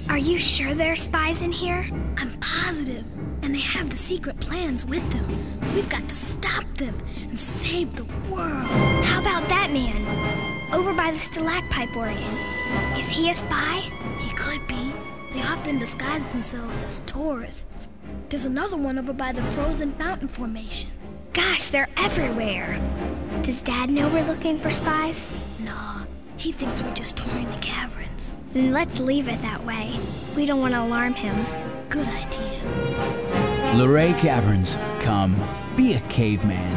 Are you sure there are spies in here? I'm positive. And they have the secret plans with them. We've got to stop them and save the world. How about that man? Over by the stalactite organ. Is he a spy? He could be. They often disguise themselves as tourists. There's another one over by the frozen fountain formation. Gosh, they're everywhere. Does Dad know we're looking for spies? Nah, he thinks we're just touring the caverns. Then let's leave it that way. We don't want to alarm him. Good idea. Luray Caverns. Come, be a caveman.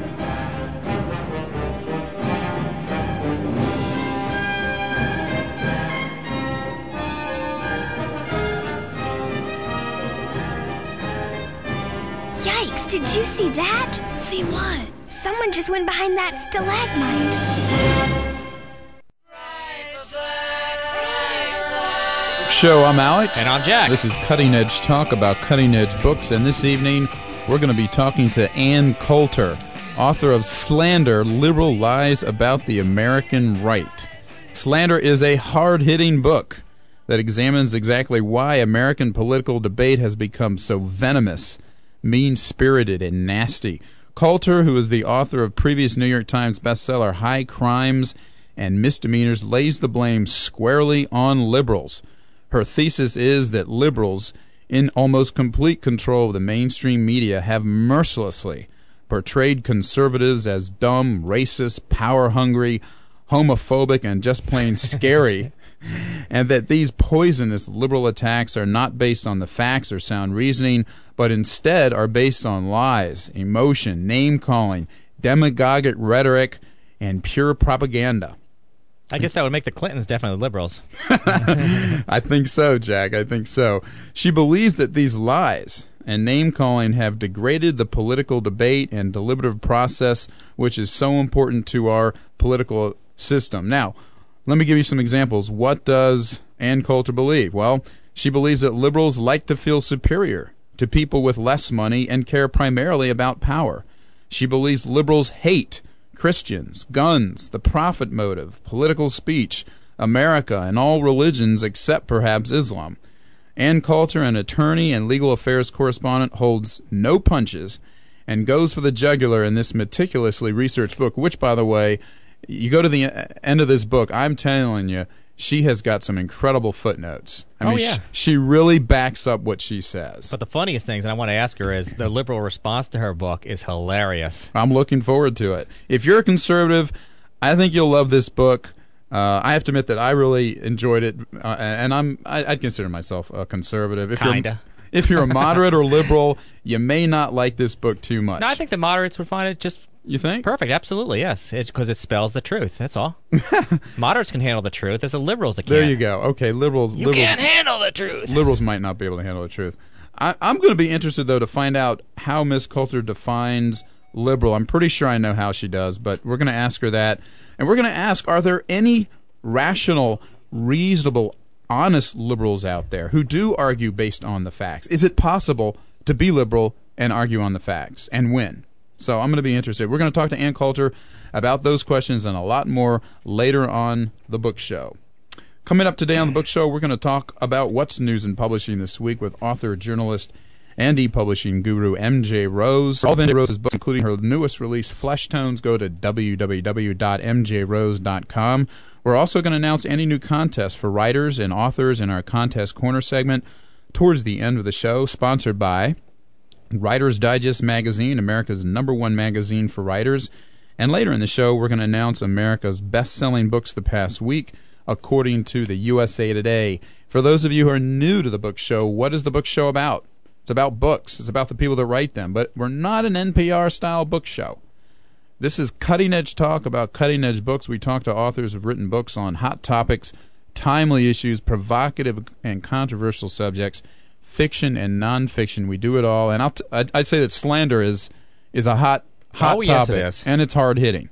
Yikes, did you see that? See what? Someone just went behind that stalagmite. Show, I'm Alex. And I'm Jack. This is Cutting Edge Talk about cutting edge books, and this evening we're going to be talking to Ann Coulter, author of Slander, Liberal Lies About the American Right. Slander is a hard-hitting book that examines exactly why American political debate has become so venomous, mean-spirited, and nasty. Coulter, who is the author of previous New York Times bestseller High Crimes and Misdemeanors, lays the blame squarely on liberals. Her thesis is that liberals, in almost complete control of the mainstream media, have mercilessly portrayed conservatives as dumb, racist, power-hungry, homophobic, and just plain scary, and that these poisonous liberal attacks are not based on the facts or sound reasoning, but instead are based on lies, emotion, name-calling, demagogic rhetoric, and pure propaganda. I guess that would make the Clintons definitely liberals. I think so, Jack. I think so. She believes that these lies and name-calling have degraded the political debate and deliberative process, which is so important to our political system. Now, let me give you some examples. What does Ann Coulter believe? Well, she believes that liberals like to feel superior to people with less money and care primarily about power. She believes liberals hate Christians, guns, the profit motive, political speech, America, and all religions except perhaps Islam. Ann Coulter, an attorney and legal affairs correspondent, holds no punches and goes for the jugular in this meticulously researched book, which, by the way, you go to the end of this book, I'm telling you, she has got some incredible footnotes. I mean, yeah. She really backs up what she says. But the funniest things, and I want to ask her, is the liberal response to her book is hilarious. I'm looking forward to it. If you're a conservative, I think you'll love this book. I have to admit that I really enjoyed it, and I'd consider myself a conservative. Kinda. If you're a moderate or liberal, you may not like this book too much. No, I think the moderates would find it just You think? perfect. Absolutely, yes. Because it spells the truth. That's all. Moderates can handle the truth. It's the liberals that can't. There you go. Okay, liberals. You can't handle the truth. Liberals might not be able to handle the truth. I'm going to be interested, though, to find out how Miss Coulter defines liberal. I'm pretty sure I know how she does, but we're going to ask her that. And we're going to ask, are there any rational, reasonable, honest liberals out there who do argue based on the facts? Is it possible to be liberal and argue on the facts and win? So I'm going to be interested. We're going to talk to Ann Coulter about those questions and a lot more later on the book show. Coming up today on the book show, we're going to talk about what's news in publishing this week with author, journalist, and e-publishing guru M.J. Rose. All of M.J. Rose's books, including her newest release, Flesh Tones, go to www.mjrose.com. We're also going to announce any new contests for writers and authors in our Contest Corner segment towards the end of the show, sponsored by Writer's Digest magazine, America's #1 magazine for writers. And later in the show, we're going to announce America's best-selling books the past week, according to the USA Today. For those of you who are new to the book show, what is the book show about? It's about books. It's about the people that write them. But we're not an NPR-style book show. This is cutting-edge talk about cutting-edge books. We talk to authors who've written books on hot topics, timely issues, provocative and controversial subjects, fiction and nonfiction. We do it all. And I'd say that slander is a hot topic. Yes, it is. And it's hard-hitting.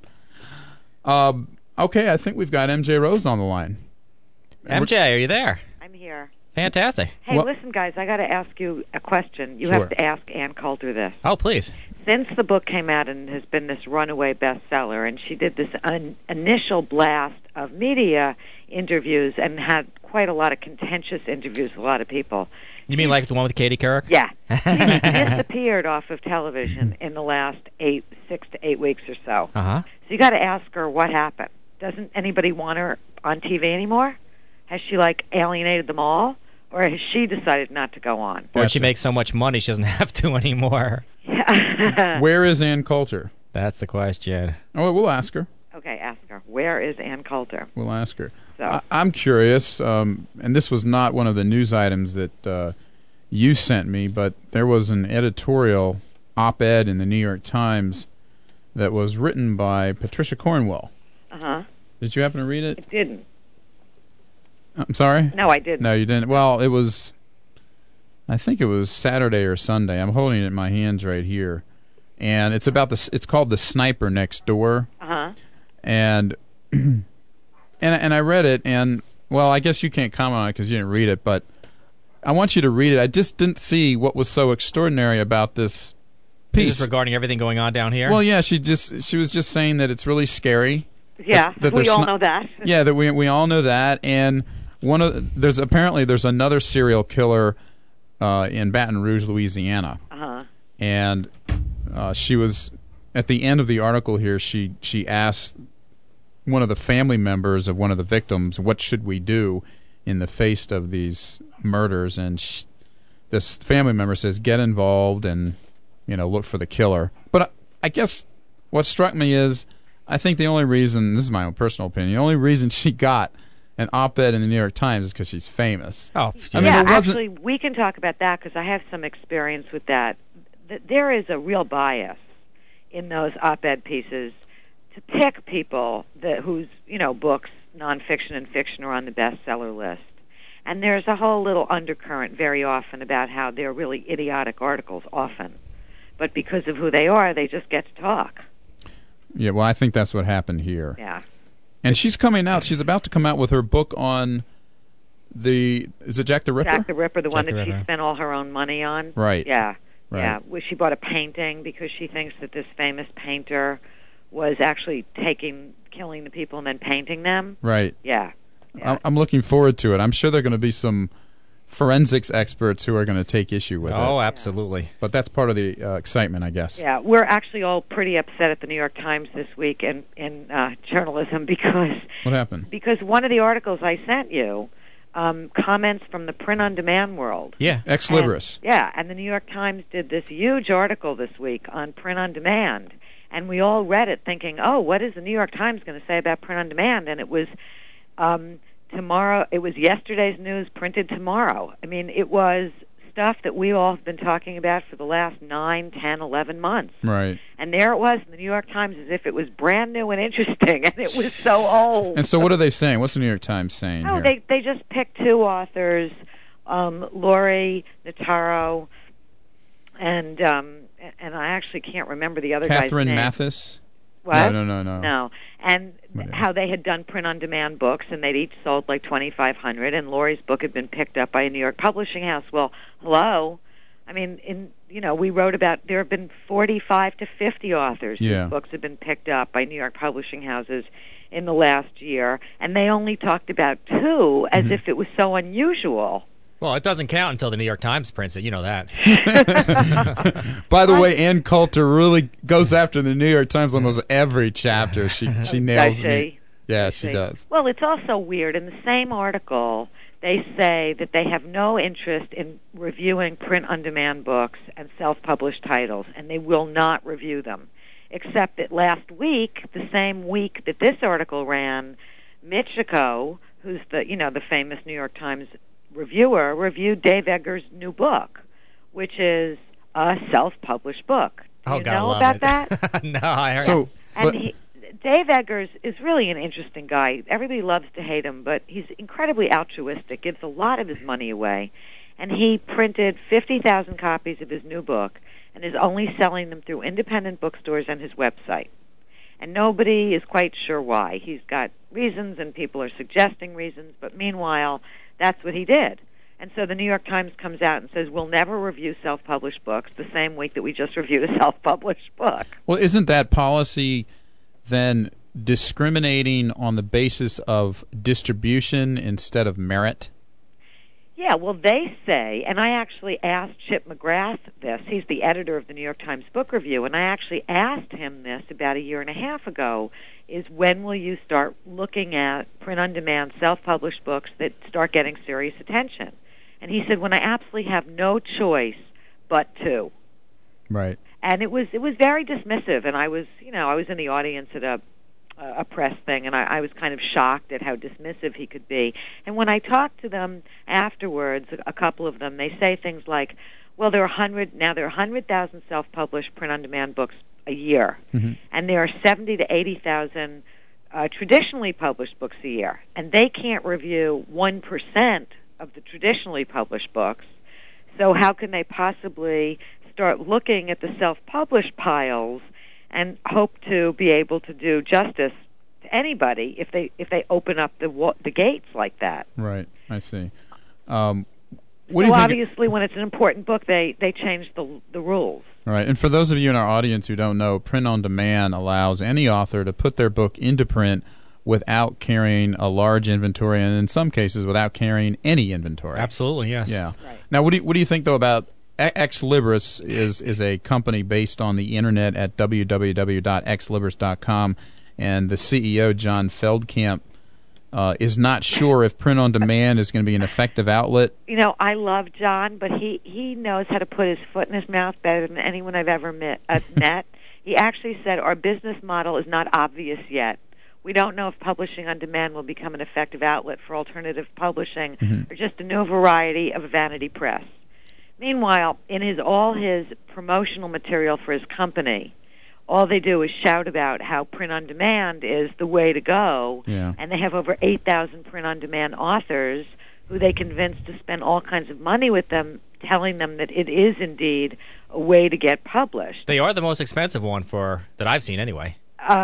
Okay, I think we've got M.J. Rose on the line. MJ, are you there? I'm here. Fantastic. Hey, listen, guys, I got to ask you a question. You Sure. have to ask Ann Coulter this. Oh, please. Since the book came out and has been this runaway bestseller, and she did this initial blast of media interviews and had quite a lot of contentious interviews with a lot of people. You mean like the one with Katie Couric? Yeah. He disappeared off of television in the last 6 to 8 weeks or so. Uh-huh. So you got to ask her what happened. Doesn't anybody want her on TV anymore? Has she, like, alienated them all? Or has she decided not to go on? Or she makes so much money she doesn't have to anymore. Yeah. Where is Ann Coulter? That's the question. Oh, we'll ask her. Okay, ask her. Where is Ann Coulter? We'll ask her. So. I'm curious, and this was not one of the news items that you sent me, but there was an editorial op-ed in the New York Times that was written by Patricia Cornwell. Uh-huh. Did you happen to read it? I didn't. I'm sorry? No, I didn't. No, you didn't. Well, it was, I think it was Saturday or Sunday. I'm holding it in my hands right here. And it's about it's called The Sniper Next Door. Uh-huh. And I read it, and, well, I guess you can't comment on it because you didn't read it, but I want you to read it. I just didn't see what was so extraordinary about this piece. Just regarding everything going on down here? Well, yeah, she was just saying that it's really scary. Yeah, that we all know that. Yeah, that we all know that, and there's another serial killer in Baton Rouge, Louisiana. Uh-huh. And she was at the end of the article here. She asked one of the family members of one of the victims, "What should we do in the face of these murders?" And this family member says, "Get involved and look for the killer." But I guess what struck me is, I think the only reason, this is my own personal opinion, the only reason she got an op-ed in the New York Times is because she's famous. Oh, I mean, yeah, it wasn't... actually, we can talk about that because I have some experience with that. There is a real bias in those op-ed pieces to pick people whose books, nonfiction and fiction, are on the bestseller list. And there's a whole little undercurrent very often about how they're really idiotic articles often. But because of who they are, they just get to talk. Yeah, well, I think that's what happened here. Yeah. And she's coming out. She's about to come out with her book on is it Jack the Ripper? Jack the Ripper, the one that Ripper. she spent all her own money on. Right. Yeah. Right. Yeah. Well, she bought a painting because she thinks that this famous painter was actually killing the people and then painting them. Right. Yeah. Yeah. I'm looking forward to it. I'm sure there are going to be some forensics experts who are going to take issue with it. Oh, absolutely. But that's part of the excitement, I guess. Yeah, we're actually all pretty upset at the New York Times this week in journalism because... What happened? Because one of the articles I sent you comments from the print-on-demand world. Yeah. Ex libris. And the New York Times did this huge article this week on print-on-demand. And we all read it thinking, oh, what is the New York Times going to say about print-on-demand? And it was... tomorrow, it was yesterday's news printed tomorrow. I mean, it was stuff that we all have been talking about for the last 9, 10, 11 months. Right. And there it was in the New York Times as if it was brand new and interesting, and it was so old. And so what are they saying? What's the New York Times saying Oh, here? they just picked two authors, Lori Notaro, and I actually can't remember the other guy's name. Catherine Mathis? What? No. No. And how they had done print-on-demand books, and they'd each sold like 2,500, and Laurie's book had been picked up by a New York publishing house. Well, hello. I mean, we wrote about there have been 45 to 50 authors whose books have been picked up by New York publishing houses in the last year, and they only talked about two as if it was so unusual. Well, it doesn't count until the New York Times prints it. You know that. By the way, Ann Coulter really goes after the New York Times almost every chapter. She nails me. Yeah, she does. Well, it's also weird. In the same article, they say that they have no interest in reviewing print-on-demand books and self-published titles, and they will not review them. Except that last week, the same week that this article ran, Michiko, who's the famous New York Times reviewer, reviewed Dave Eggers' new book, which is a self-published book. Do you know about that? No, I heard. Dave Eggers is really an interesting guy. Everybody loves to hate him, but he's incredibly altruistic, gives a lot of his money away, and he printed 50,000 copies of his new book and is only selling them through independent bookstores and his website. And nobody is quite sure why. He's got reasons, and people are suggesting reasons, but meanwhile, that's what he did. And so the New York Times comes out and says, we'll never review self-published books the same week that we just reviewed a self-published book. Well, isn't that policy then discriminating on the basis of distribution instead of merit? Yeah, well, they say, and I actually asked Chip McGrath this. He's the editor of the New York Times Book Review, and I actually asked him this about a year and a half ago, is when will you start looking at print-on-demand, self-published books that start getting serious attention? And he said, when I absolutely have no choice but to. Right. And it was very dismissive, and I was in the audience at a press thing, and I was kind of shocked at how dismissive he could be. And when I talked to them afterwards, a couple of them, they say things like, well, there are 100,000 self-published print-on-demand books a year, and there are 70 to 80,000 traditionally published books a year, and they can't review 1% of the traditionally published books, so how can they possibly start looking at the self-published piles and hope to be able to do justice to anybody if they open up the gates like that? Right, I see. So obviously, when it's an important book, they change the rules. Right, and for those of you in our audience who don't know, print-on-demand allows any author to put their book into print without carrying a large inventory, and in some cases without carrying any inventory. Absolutely, yes. Yeah. Right. Now, what do you think though about Ex Libris is a company based on the internet at www.exlibris.com, and the CEO, John Feldkamp, is not sure if print-on-demand is going to be an effective outlet. You know, I love John, but he knows how to put his foot in his mouth better than anyone I've ever met. He actually said, our business model is not obvious yet. We don't know if publishing on demand will become an effective outlet for alternative publishing or just a new variety of vanity press. Meanwhile, in all his promotional material for his company, all they do is shout about how print-on-demand is the way to go, and they have over 8,000 print-on-demand authors who they convince to spend all kinds of money with them, telling them that it is indeed a way to get published. They are the most expensive one that I've seen anyway.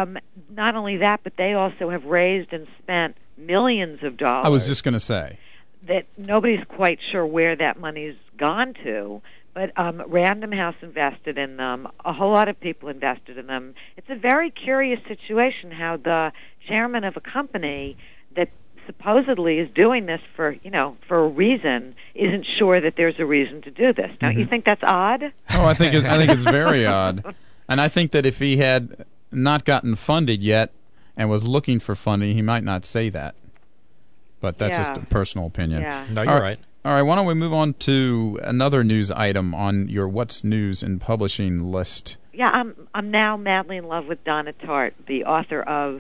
Not only that, but they also have raised and spent millions of dollars. I was just going to say that nobody's quite sure where that money's gone to, but Random House invested in them. A whole lot of people invested in them. It's a very curious situation how the chairman of a company that supposedly is doing this for a reason isn't sure that there's a reason to do this. Don't you think that's odd? Oh, I think it's very odd, and I think that if he had not gotten funded yet and was looking for funding, he might not say that. But that's just a personal opinion. Yeah. No, you're right. All right, why don't we move on to another news item on your What's News in Publishing list? Yeah, I'm now madly in love with Donna Tartt, the author of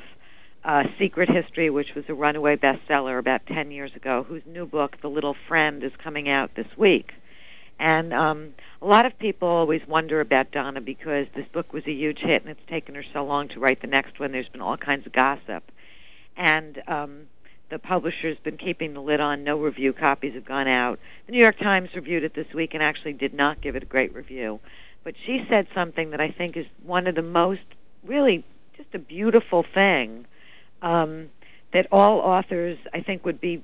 Secret History, which was a runaway bestseller about 10 years ago, whose new book, The Little Friend, is coming out this week. And a lot of people always wonder about Donna because this book was a huge hit and it's taken her so long to write the next one. There's been all kinds of gossip. And the publisher's been keeping the lid on. No review copies have gone out. The New York Times reviewed it this week and actually did not give it a great review. But she said something that I think is one of the most, really, just a beautiful thing, that all authors, I think,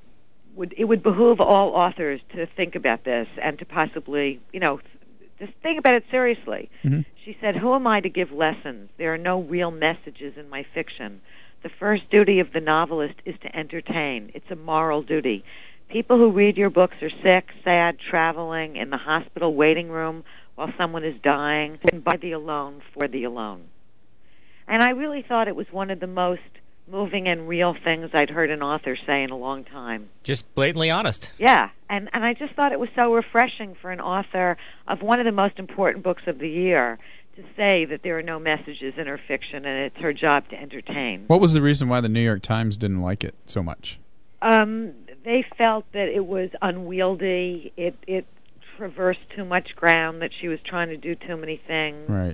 it would behoove all authors to think about this and to possibly, just think about it seriously. She said, who am I to give lessons? There are no real messages in my fiction. The first duty of the novelist is to entertain. It's a moral duty. People who read your books are sick, sad, traveling, in the hospital waiting room while someone is dying, and by the alone, for the alone. And I really thought it was one of the most moving and real things I'd heard an author say in a long time. Just blatantly honest. Yeah, and I just thought it was so refreshing for an author of one of the most important books of the year to say that there are no messages in her fiction and it's her job to entertain. What was the reason why the New York Times didn't like it so much? They felt that it was unwieldy. It traversed too much ground, that she was trying to do too many things. Right.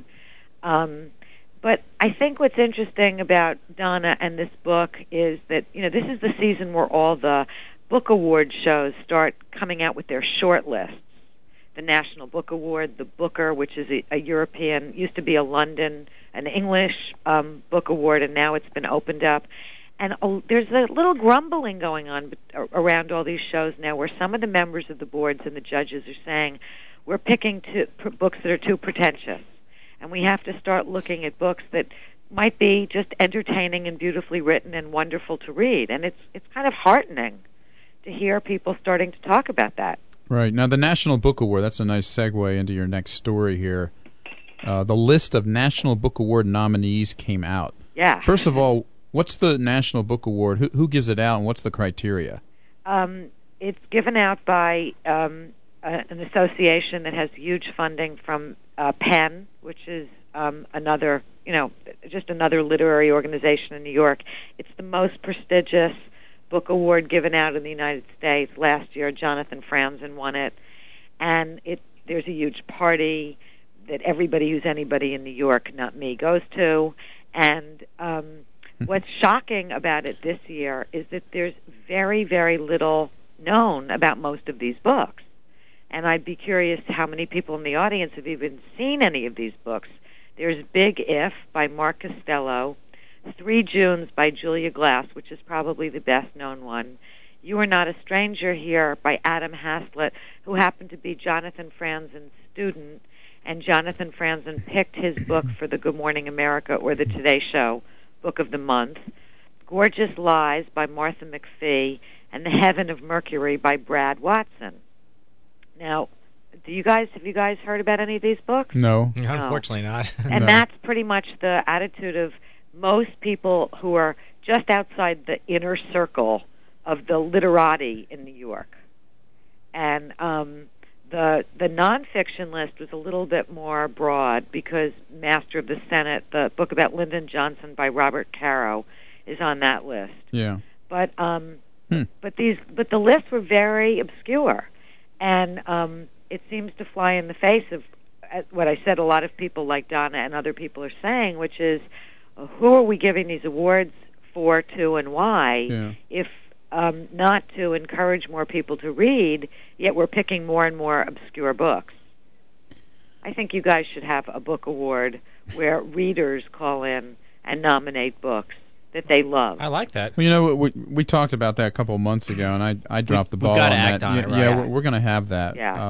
But I think what's interesting about Donna and this book is that, this is the season where all the book award shows start coming out with their short lists. The National Book Award, the Booker, which is a European, used to be a London, an English book award, and now it's been opened up. And there's a little grumbling going on around all these shows now where some of the members of the boards and the judges are saying, we're picking books that are too pretentious. And we have to start looking at books that might be just entertaining and beautifully written and wonderful to read. And it's kind of heartening to hear people starting to talk about that. Right. Now, the National Book Award, that's a nice segue into your next story here. The list of National Book Award nominees came out. Yeah. First of all, what's the National Book Award? Who gives it out, and what's the criteria? It's given out by an association that has huge funding from Penn, which is another, just another literary organization in New York. It's the most prestigious book award given out in the United States. Last year, Jonathan Franzen won it, and there's a huge party that everybody who's anybody in New York, not me, goes to. And what's shocking about it this year is that there's very, very little known about most of these books. And I'd be curious how many people in the audience have even seen any of these books. There's Big If by Mark Costello, 3 Junes by Julia Glass, which is probably the best-known one. You Are Not a Stranger Here by Adam Haslett, who happened to be Jonathan Franzen's student, and Jonathan Franzen picked his book for the Good Morning America or the Today Show Book of the Month. Gorgeous Lies by Martha McPhee, and The Heaven of Mercury by Brad Watson. Now, have you guys heard about any of these books? No. Unfortunately not. And that's pretty much the attitude of most people who are just outside the inner circle of the literati in New York. And the nonfiction list was a little bit more broad because Master of the Senate, the book about Lyndon Johnson by Robert Caro, is on that list. Yeah. But the lists were very obscure, and it seems to fly in the face of what I said a lot of people like Donna and other people are saying, which is, who are we giving these awards for, to, and why, if not to encourage more people to read, yet we're picking more and more obscure books. I think you guys should have a book award where readers call in and nominate books that they love. I like that. Well, we talked about that a couple of months ago, and I dropped the ball we've got on to act that. on it, right? Yeah, we're going to have that. Yeah.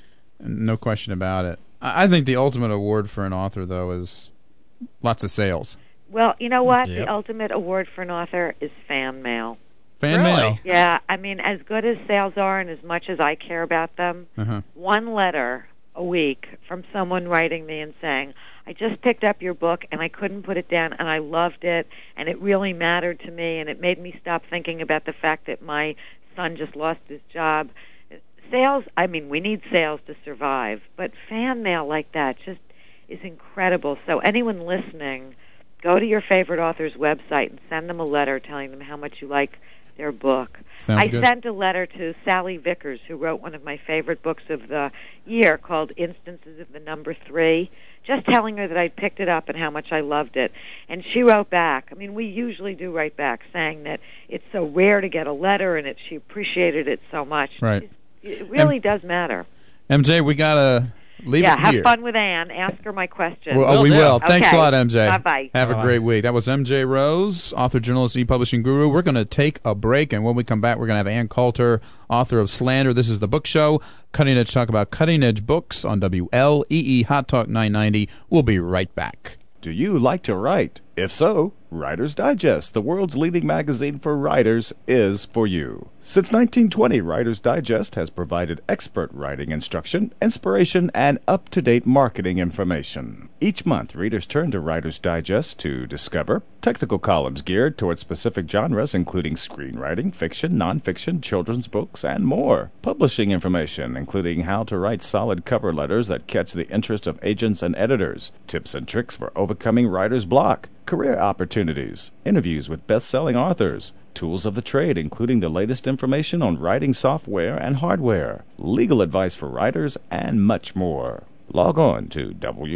No question about it. I think the ultimate award for an author, though, is lots of sales. Well, you know what? Yep. The ultimate award for an author is fan mail. Fan Really? mail. Yeah, I mean, as good as sales are and as much as I care about them, one letter a week from someone writing me and saying, I just picked up your book and I couldn't put it down and I loved it and it really mattered to me and it made me stop thinking about the fact that my son just lost his job. Sales, I mean, we need sales to survive, but fan mail like that just is incredible. So anyone listening, go to your favorite author's website and send them a letter telling them how much you like their book. Sounds good. I sent a letter to Sally Vickers, who wrote one of my favorite books of the year called Instances of the Number 3, just telling her that I'd picked it up and how much I loved it. And she wrote back. I mean, we usually do write back, saying that it's so rare to get a letter and she appreciated it so much. Right. It really does matter. MJ, we got to leave it have here. fun with Anne. Ask her my question. Well, we will. Thanks a Okay. lot, MJ. Bye-bye. Have a great week. That was MJ Rose, author, journalist, e-publishing guru. We're going to take a break, and when we come back, we're going to have Ann Coulter, author of Slander. This is The Book Show, Cutting Edge Talk about cutting edge books on WLEE Hot Talk 990. We'll be right back. Do you like to write? If so, Writer's Digest, the world's leading magazine for writers, is for you. Since 1920, Writer's Digest has provided expert writing instruction, inspiration, and up-to-date marketing information. Each month, readers turn to Writer's Digest to discover technical columns geared toward specific genres, including screenwriting, fiction, nonfiction, children's books, and more. Publishing information, including how to write solid cover letters that catch the interest of agents and editors, tips and tricks for overcoming writer's block, career opportunities, interviews with best-selling authors, tools of the trade, including the latest information on writing software and hardware, legal advice for writers, and much more. Log on to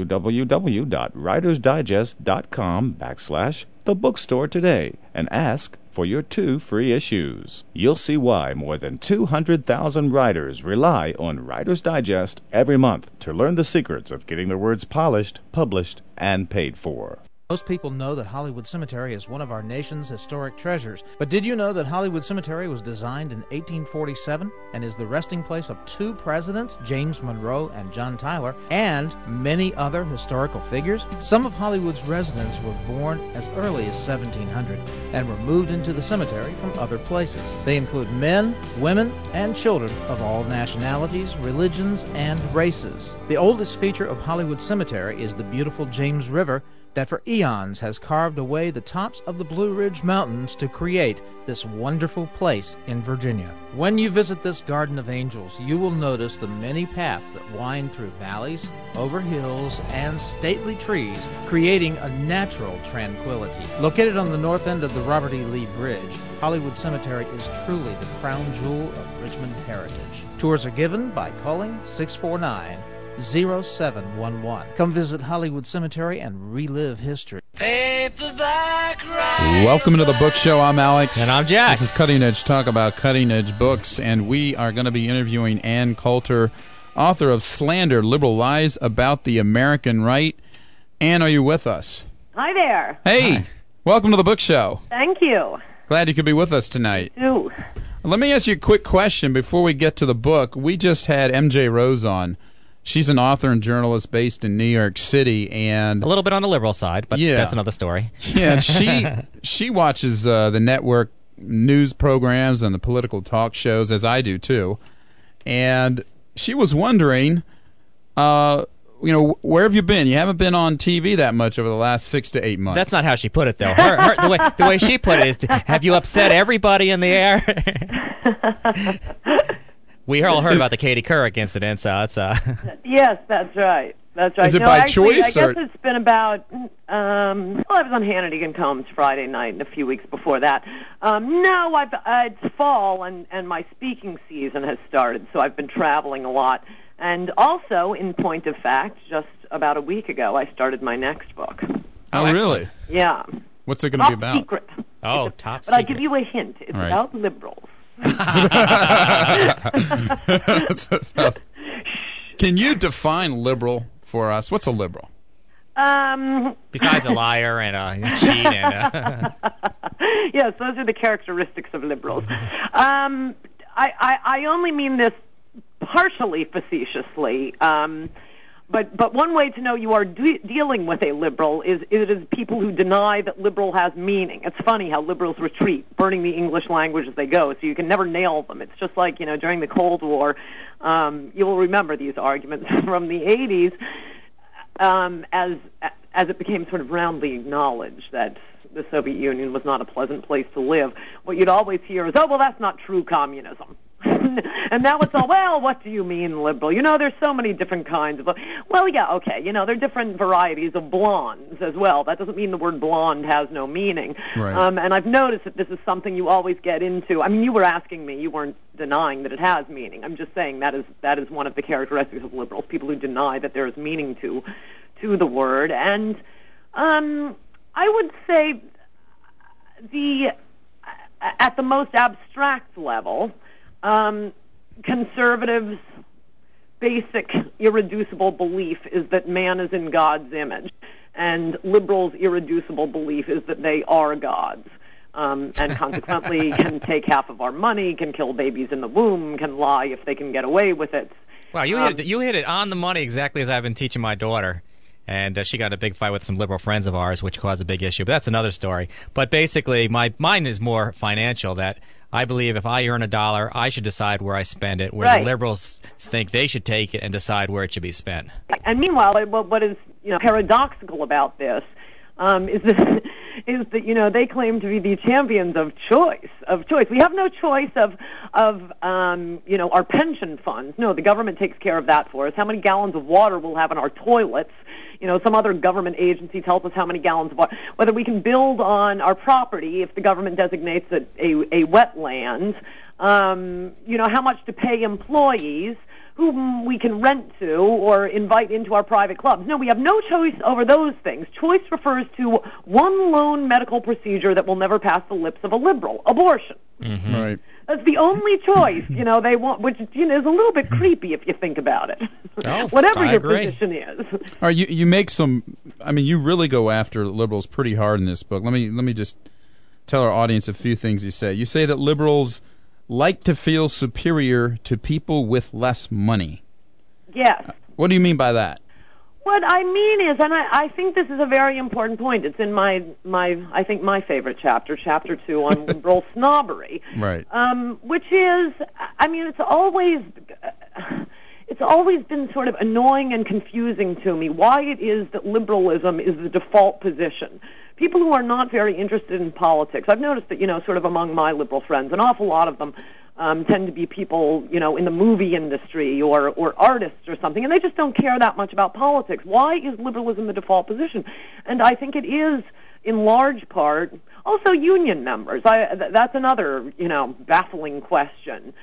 www.writersdigest.com/thebookstore today and ask for your 2 free issues. You'll see why more than 200,000 writers rely on Writer's Digest every month to learn the secrets of getting their words polished, published, and paid for. Most people know that Hollywood Cemetery is one of our nation's historic treasures. But did you know that Hollywood Cemetery was designed in 1847 and is the resting place of 2 presidents, James Monroe and John Tyler, and many other historical figures? Some of Hollywood's residents were born as early as 1700 and were moved into the cemetery from other places. They include men, women, and children of all nationalities, religions, and races. The oldest feature of Hollywood Cemetery is the beautiful James River that for eons has carved away the tops of the Blue Ridge Mountains to create this wonderful place in Virginia. When you visit this Garden of Angels, you will notice the many paths that wind through valleys, over hills, and stately trees, creating a natural tranquility. Located on the north end of the Robert E. Lee Bridge, Hollywood Cemetery is truly the crown jewel of Richmond heritage. Tours are given by calling 649-0711. Come visit Hollywood Cemetery and relive history. Welcome to the Book Show. I'm Alex. And I'm Jack. This is Cutting Edge Talk about cutting edge books, and we are going to be interviewing Ann Coulter, author of Slander, Liberal Lies About the American Right. Ann, are you with us? Hi there. Hey, Hi. Welcome to the Book Show. Thank you. Glad you could be with us tonight. Ooh. Let me ask you a quick question before we get to the book. We just had MJ Rose on. She's an author and journalist based in New York City, and A little bit on the liberal side, but Yeah. that's another story. yeah, she watches the network news programs and the political talk shows, as I do too. And she was wondering, where have you been? You haven't been on TV that much over the last 6 to 8 months. That's not how she put it, though. The way she put it is, have you upset everybody in the air? We all heard about the Katie Couric incident, so it's Yes, that's right. That's right. Is it No, by actually, choice, I or- guess it's been about, I was on Hannity and Combs Friday night and a few weeks before that. No, it's fall and my speaking season has started, so I've been traveling a lot. And also, in point of fact, just about a week ago, I started my next book. Oh, really? Yeah. What's it going to be about? Secret. oh, top But I secret. give you a hint. It's All right. about liberals. That's about- Can you define liberal for us? What's a liberal? Besides a liar and a cheat and Yes, those are the characteristics of liberals. I only mean this partially facetiously. But one way to know you are dealing with a liberal is it is people who deny that liberal has meaning. It's funny how liberals retreat, burning the English language as they go, so you can never nail them. It's just like, during the Cold War, you will remember these arguments from the 80s as it became sort of roundly acknowledged that the Soviet Union was not a pleasant place to live. What you'd always hear is, oh, well, that's not true communism. And now it's all, well, what do you mean liberal? There's so many different kinds of, well, yeah, okay, there are different varieties of blondes as well. That doesn't mean the word blonde has no meaning. Right. And I've noticed that this is something you always get into. I mean, you were asking me, you weren't denying that it has meaning. I'm just saying that is one of the characteristics of liberals, people who deny that there is meaning to the word. And I would say at the most abstract level, conservatives' basic irreducible belief is that man is in God's image, and liberals' irreducible belief is that they are gods, and consequently can take half of our money, can kill babies in the womb, can lie if they can get away with it. Wow, you hit it on the money exactly as I've been teaching my daughter. And she got in a big fight with some liberal friends of ours, which caused a big issue. But that's another story. But basically, mine is more financial, that I believe if I earn $1, I should decide where I spend it, where Right. the liberals think they should take it and decide where it should be spent. And meanwhile, what is paradoxical about this is that they claim to be the champions of choice. We have no choice of our pension funds. No, the government takes care of that for us. How many gallons of water we'll have in our toilets? Some other government agency tells us how many gallons of water. Whether we can build on our property if the government designates it a wetland. How much to pay employees whom we can rent to or invite into our private clubs. No, we have no choice over those things. Choice refers to one lone medical procedure that will never pass the lips of a liberal: abortion. Mm-hmm. Right. That's the only choice, they want, which is a little bit creepy if you think about it. Oh, Whatever I your agree. position is. All right, you make some I mean, you really go after liberals pretty hard in this book. Let me just tell our audience a few things you say. You say that liberals like to feel superior to people with less money. Yes. What do you mean by that? What I mean is, and I think this is a very important point. It's in my I think my favorite chapter 2 on liberal snobbery. Right. Which is, I mean, it's always been sort of annoying and confusing to me why it is that liberalism is the default position. People who are not very interested in politics, I've noticed that, sort of among my liberal friends, an awful lot of them tend to be people, in the movie industry or artists or something, and they just don't care that much about politics. Why is liberalism the default position? And I think it is, in large part, also union members. That's another, baffling question.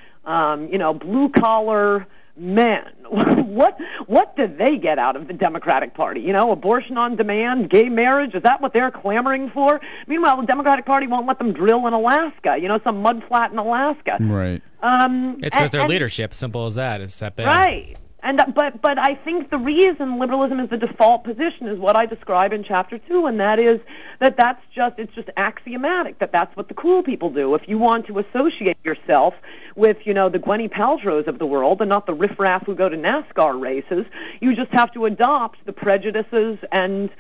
Blue-collar men. What do they get out of the Democratic Party? Abortion on demand, gay marriage, is that what they're clamoring for? Meanwhile, the Democratic Party won't let them drill in Alaska, some mud flat in Alaska. Right. It's because their leadership, simple as that, is that bad. Right. And but I think the reason liberalism is the default position is what I describe in chapter 2, and that is it's just axiomatic that that's what the cool people do. If you want to associate yourself with, the Gwyneth Paltrows of the world and not the riffraff who go to NASCAR races, you just have to adopt the prejudices and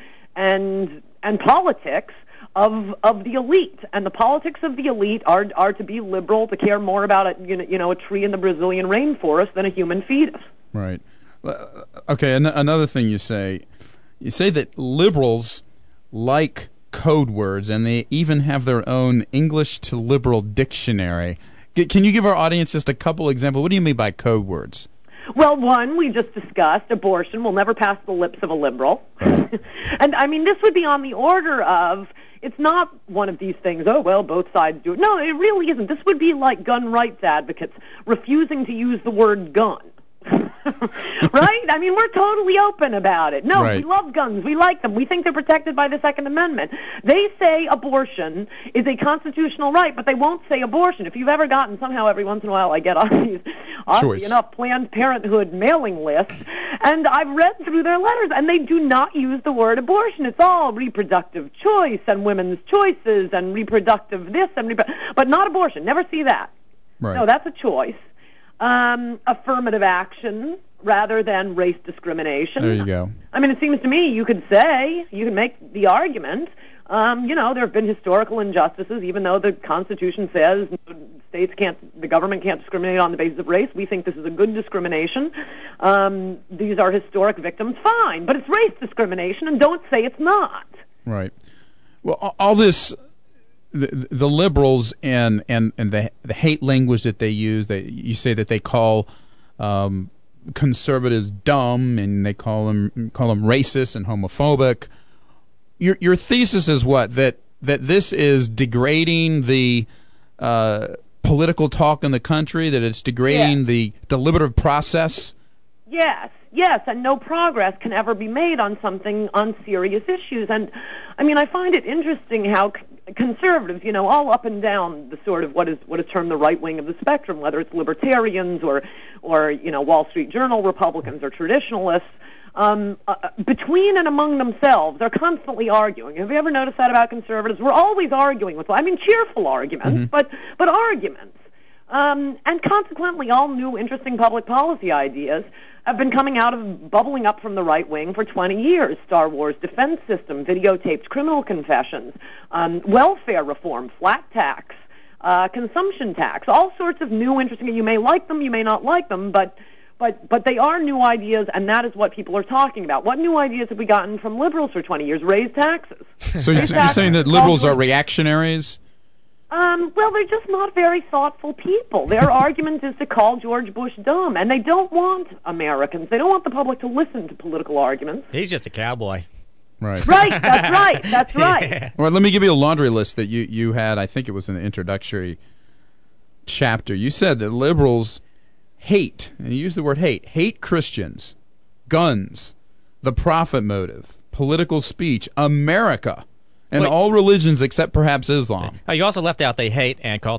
politics of the elite, and the politics of the elite are to be liberal, to care more about a tree in the Brazilian rainforest than a human fetus. Right. Okay, another thing you say that liberals like code words, and they even have their own English to liberal dictionary. Can you give our audience just a couple examples? What do you mean by code words? Well, one, we just discussed, abortion will never pass the lips of a liberal. And, I mean, this would be on the order of, it's not one of these things, both sides do it. No, it really isn't. This would be like gun rights advocates refusing to use the word gun. Right? I mean, we're totally open about it. No, right. We love guns. We like them. We think they're protected by the Second Amendment. They say abortion is a constitutional right, but they won't say abortion. If you've ever gotten, somehow every once in a while I get on these, oddly enough, Planned Parenthood mailing lists, and I've read through their letters, and they do not use the word abortion. It's all reproductive choice and women's choices and reproductive this but not abortion. Never see that. Right. No, that's a choice. Affirmative action rather than race discrimination. There you go. I mean, it seems to me you can make the argument, there have been historical injustices, even though the Constitution says the government can't discriminate on the basis of race. We think this is a good discrimination. These are historic victims, fine, but it's race discrimination, and don't say it's not. Right. Well, all this... The liberals and the hate language that they use, you say that they call conservatives dumb, and they call them racist and homophobic. Your thesis is what? That this is degrading the political talk in the country, that it's degrading the deliberative process? Yes, and no progress can ever be made on serious issues. And I mean, I find it interesting how conservatives, all up and down the sort of what is termed the right wing of the spectrum, whether it's libertarians or Wall Street Journal Republicans or traditionalists, between and among themselves, they're constantly arguing. Have you ever noticed that about conservatives? We're always arguing cheerful arguments, but arguments. And consequently, all new interesting public policy ideas have been bubbling up from the right wing for 20 years. Star Wars defense system, videotaped criminal confessions, welfare reform, flat tax, consumption tax, all sorts of new interesting, you may like them, you may not like them, but they are new ideas, and that is what people are talking about. What new ideas have we gotten from liberals for 20 years? Raise taxes. So you're saying that liberals are reactionaries? Well, they're just not very thoughtful people. Their argument is to call George Bush dumb, and they don't want Americans. They don't want the public to listen to political arguments. He's just a cowboy. Right. Right, that's right. Yeah. Well, let me give you a laundry list that you had. I think it was in the introductory chapter. You said that liberals hate, and you used the word hate Christians, guns, the profit motive, political speech, America, and all religions except perhaps Islam. Oh, you also left out they hate Ann Coulter.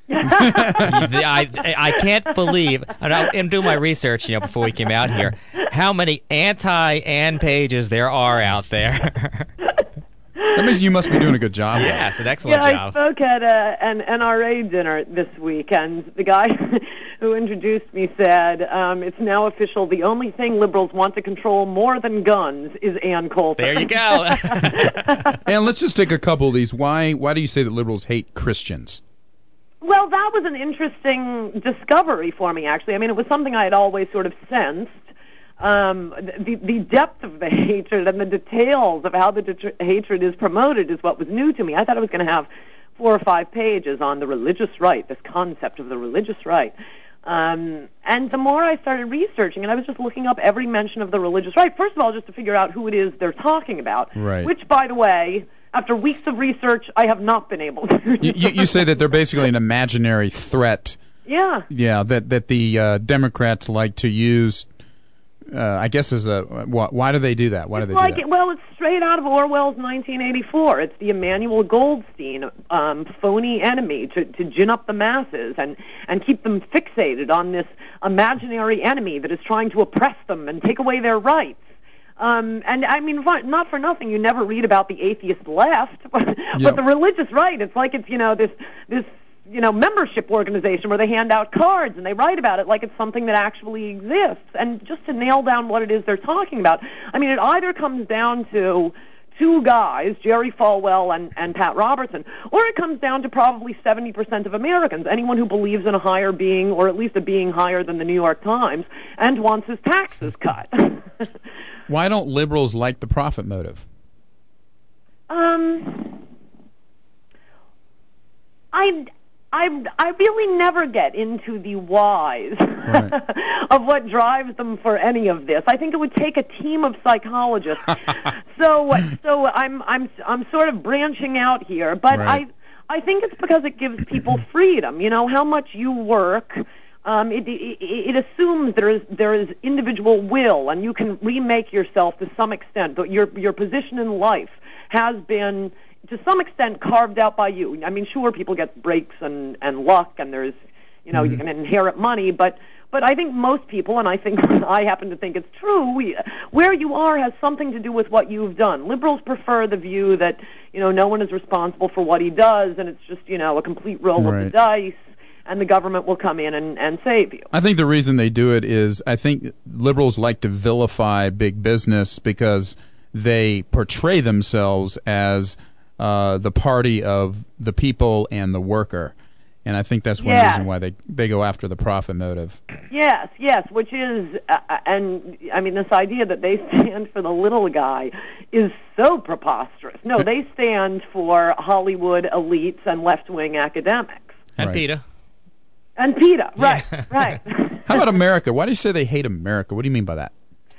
I can't believe, and I'm doing my research, before we came out here, how many anti-Anne pages there are out there. That means you must be doing a good job. Yeah, it's an excellent job. I spoke at an NRA dinner this week, and the guy who introduced me said, it's now official, the only thing liberals want to control more than guns is Ann Coulter. There you go. And let's just take a couple of these. Why do you say that liberals hate Christians? Well, that was an interesting discovery for me, actually. I mean, it was something I had always sort of sensed. The depth of the hatred and the details of how the hatred is promoted is what was new to me. I thought I was going to have 4 or 5 pages on the religious right, this concept of the religious right. And the more I started researching, and I was just looking up every mention of the religious right, first of all, just to figure out who it is they're talking about, right. Which, by the way, after weeks of research, I have not been able to. You say that they're basically an imaginary threat. Yeah. Yeah, that the Democrats like to use. I guess as a why do they do that? Why do they do that? Well, it's straight out of Orwell's 1984. It's the Emmanuel Goldstein phony enemy to gin up the masses and keep them fixated on this imaginary enemy that is trying to oppress them and take away their rights. And I mean, not for nothing, you never read about the atheist left, but the religious right. It's like it's this membership organization where they hand out cards and they write about it like it's something that actually exists. And just to nail down what it is they're talking about, I mean, it either comes down to 2 guys, Jerry Falwell and Pat Robertson, or it comes down to probably 70% of Americans, anyone who believes in a higher being, or at least a being higher than the New York Times, and wants his taxes cut. Why don't liberals like the profit motive? I really never get into the whys of what drives them for any of this. I think it would take a team of psychologists. so I'm sort of branching out here, but right. I think it's because it gives people freedom. You know, how much you work. It assumes there is individual will, and you can remake yourself to some extent. But your position in life has been, to some extent, carved out by you. I mean, sure, people get breaks and luck, and there's, you can inherit money, but I think most people, and I happen to think it's true, where you are has something to do with what you've done. Liberals prefer the view that, no one is responsible for what he does, and it's just, a complete roll of the dice, and the government will come in and save you. I think the reason they do it is, I think liberals like to vilify big business because they portray themselves as the party of the people and the worker. And I think that's one reason why they go after the profit motive. Yes, which is, and I mean, this idea that they stand for the little guy is so preposterous. No, they stand for Hollywood elites and left-wing academics. And PETA. And PETA, right, right. How about America? Why do you say they hate America? What do you mean by that?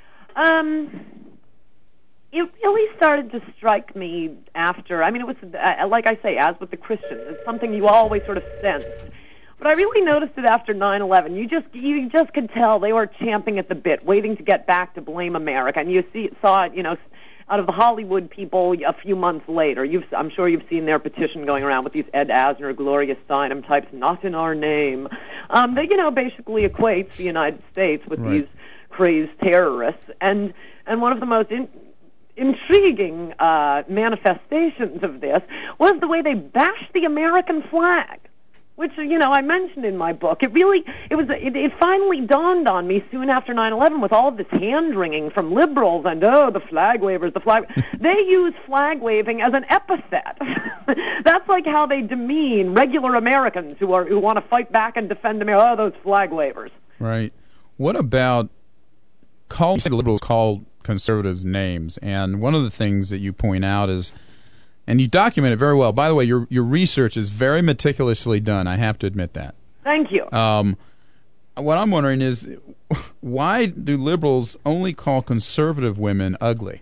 It really started to strike me after, I mean, it was, like I say, as with the Christians, it's something you always sort of sensed. But I really noticed it after 9/11. You just could tell they were champing at the bit, waiting to get back to blame America. And you saw it, out of the Hollywood people a few months later. I'm sure you've seen their petition going around with these Ed Asner, Gloria Steinem types, not in our name. That, basically equates the United States with these crazed terrorists. And one of the most intriguing manifestations of this was the way they bashed the American flag, which, I mentioned in my book. It finally dawned on me soon after 9/11 with all of this hand-wringing from liberals and, the flag wavers, they use flag waving as an epithet. That's like how they demean regular Americans who want to fight back and defend America. Oh, those flag wavers. Right. What about liberals call conservatives names? And one of the things that you point out is, and you document it very well. By the way, your research is very meticulously done. I have to admit that. Thank you. What I'm wondering is, why do liberals only call conservative women ugly?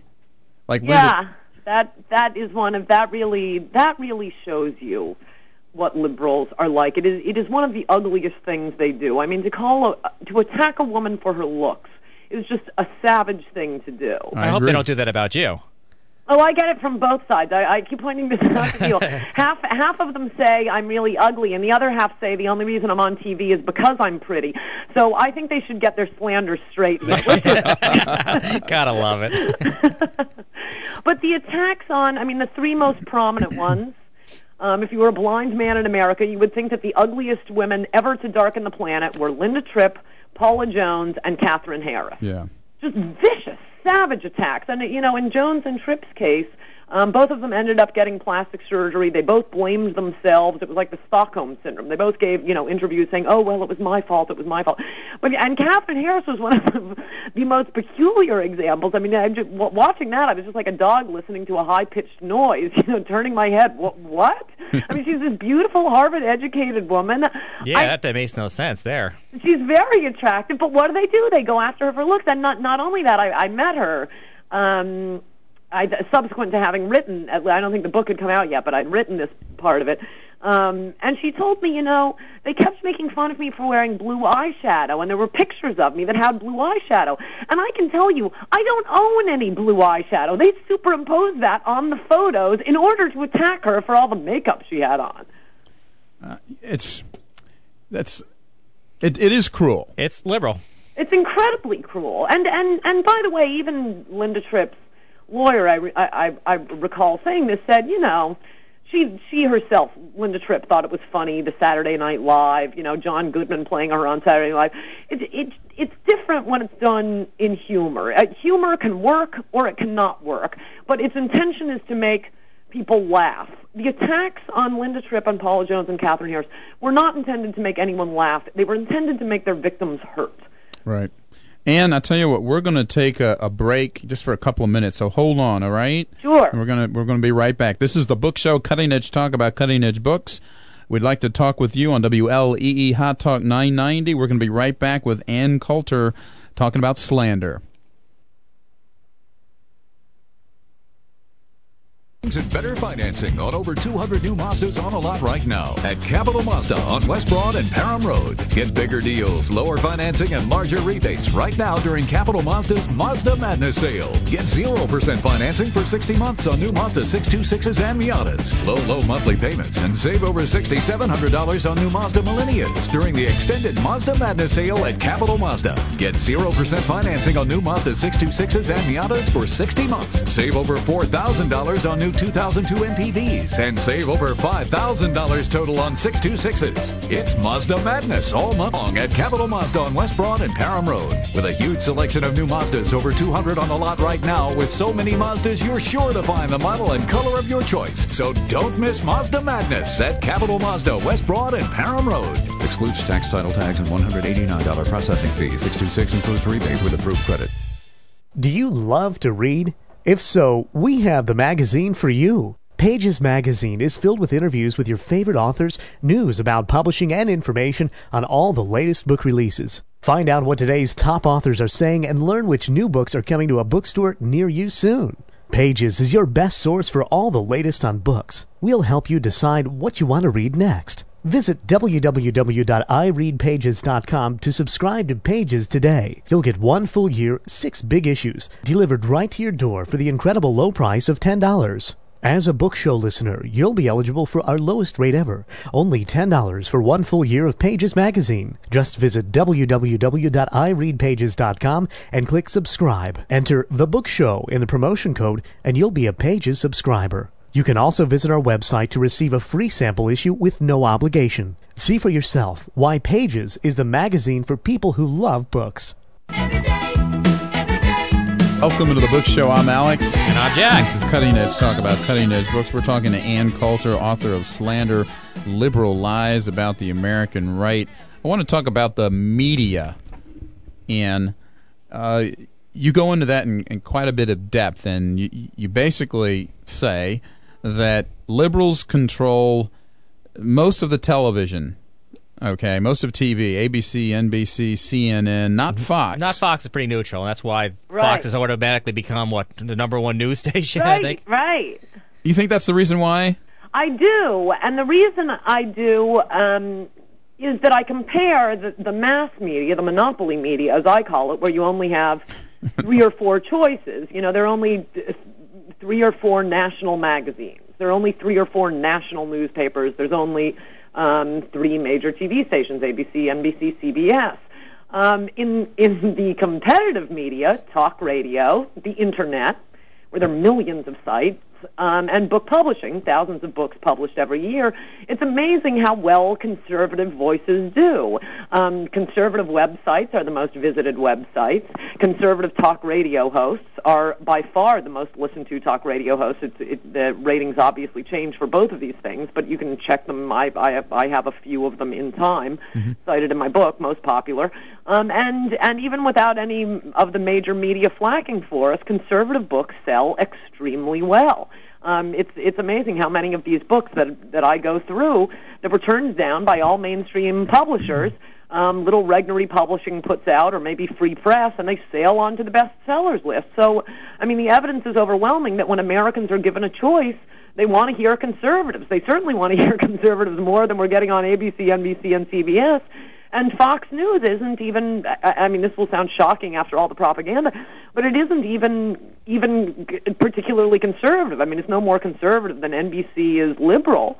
That is one of that really shows you what liberals are like. It is one of the ugliest things they do. I mean, to attack a woman for her looks is just a savage thing to do. I hope they don't do that about you. Oh, I get it from both sides. I keep pointing this out to you. Half of them say I'm really ugly, and the other half say the only reason I'm on TV is because I'm pretty. So I think they should get their slander straight. Gotta love it. But the attacks on, the three most prominent ones, if you were a blind man in America, you would think that the ugliest women ever to darken the planet were Linda Tripp, Paula Jones, and Catherine Harris. Yeah. Just vicious, savage attacks. And, in Jones and Tripp's case, both of them ended up getting plastic surgery. They both blamed themselves. It was like the Stockholm Syndrome. They both gave, interviews saying, oh, well, it was my fault, And Catherine Harris was one of the most peculiar examples. Watching that, I was just like a dog listening to a high-pitched noise, turning my head. What? She's this beautiful Harvard-educated woman. Yeah, that makes no sense there. She's very attractive, but what do? They go after her for looks. And not only that, I met her subsequent to having written, I don't think the book had come out yet, but I'd written this part of it. And she told me, they kept making fun of me for wearing blue eyeshadow, and there were pictures of me that had blue eyeshadow. And I can tell you, I don't own any blue eyeshadow. They superimposed that on the photos in order to attack her for all the makeup she had on. It is cruel. It's liberal. It's incredibly cruel. And by the way, even Linda Tripp's lawyer, I recall saying this, said, she herself, Linda Tripp, thought it was funny, the Saturday Night Live, John Goodman playing her on Saturday Night Live. It's different when it's done in humor. Humor can work or it cannot work, but its intention is to make people laugh. The attacks on Linda Tripp and Paula Jones and Catherine Harris were not intended to make anyone laugh. They were intended to make their victims hurt. Right. And I tell you what, we're going to take a break just for a couple of minutes, so hold on, all right? Sure. And we're going to be right back. This is the Book Show, Cutting Edge Talk about cutting edge books. We'd like to talk with you on WLEE Hot Talk 990. We're going to be right back with Ann Coulter talking about slander. And better financing on over 200 new Mazdas on the lot right now at Capital Mazda on West Broad and Parham Road. Get bigger deals, lower financing, and larger rebates right now during Capital Mazda's Mazda Madness sale. Get 0% financing for 60 months on new Mazda 626s and Miatas. Low monthly payments and save over $6,700 on new Mazda Millenniums during the extended Mazda Madness sale at Capital Mazda. Get 0% financing on new Mazda 626s and Miatas for 60 months. Save over $4,000 on new 2002 MPVs and save over $5,000 total on 626s. It's Mazda Madness all month long at Capital Mazda on West Broad and Parham Road. With a huge selection of new Mazdas, over 200 on the lot right now. With so many Mazdas, you're sure to find the model and color of your choice. So don't miss Mazda Madness at Capital Mazda, West Broad and Parham Road. Excludes tax, title tags, and $189 processing fee. 626 includes rebate with approved credit. Do you love to read? If so, we have the magazine for you. Pages Magazine is filled with interviews with your favorite authors, news about publishing, and information on all the latest book releases. Find out what today's top authors are saying and learn which new books are coming to a bookstore near you soon. Pages is your best source for all the latest on books. We'll help you decide what you want to read next. Visit www.ireadpages.com to subscribe to Pages today. You'll get 1 full year, 6 big issues, delivered right to your door for the incredible low price of $10. As a Book Show listener, you'll be eligible for our lowest rate ever, only $10 for 1 full year of Pages Magazine. Just visit www.ireadpages.com and click subscribe. Enter The Book Show in the promotion code, and you'll be a Pages subscriber. You can also visit our website to receive a free sample issue with no obligation. See for yourself why Pages is the magazine for people who love books. Welcome to the Book Show. I'm Alex. And I'm Jack. This is Cutting Edge Talk about cutting edge books. We're talking to Ann Coulter, author of Slander, Liberal Lies About the American Right. I want to talk about the media, Ann. You go into that in quite a bit of depth, and you basically say that liberals control most of the television, okay, most of TV, ABC, NBC, CNN, not Fox. Not Fox is pretty neutral, and that's why Fox has automatically become, the number one news station, right, I think? Right. You think that's the reason why? I do, and the reason I do is that I compare the mass media, the monopoly media, as I call it, where you only have 3 or 4 choices. There are only 3 or 4 national magazines. There are only 3 or 4 national newspapers. There's only 3 major TV stations, ABC, NBC, CBS. In the competitive media, talk radio, the Internet, where there are millions of sites, and book publishing, thousands of books published every year, it's amazing how well conservative voices do. Conservative websites are the most visited websites. Conservative talk radio hosts are by far the most listened to talk radio hosts. The ratings obviously change for both of these things, but you can check them. I have a few of them in time, cited in my book, most popular. And even without any of the major media flacking for us, conservative books sell extremely well. It's amazing how many of these books that I go through that were turned down by all mainstream publishers. Little Regnery Publishing puts out, or maybe Free Press, and they sail onto the bestsellers list. So, I mean, the evidence is overwhelming that when Americans are given a choice, they want to hear conservatives. They certainly want to hear conservatives more than we're getting on ABC, NBC, and CBS. And Fox News isn't even, I mean, this will sound shocking after all the propaganda, but it isn't even particularly conservative. I mean, it's no more conservative than NBC is liberal.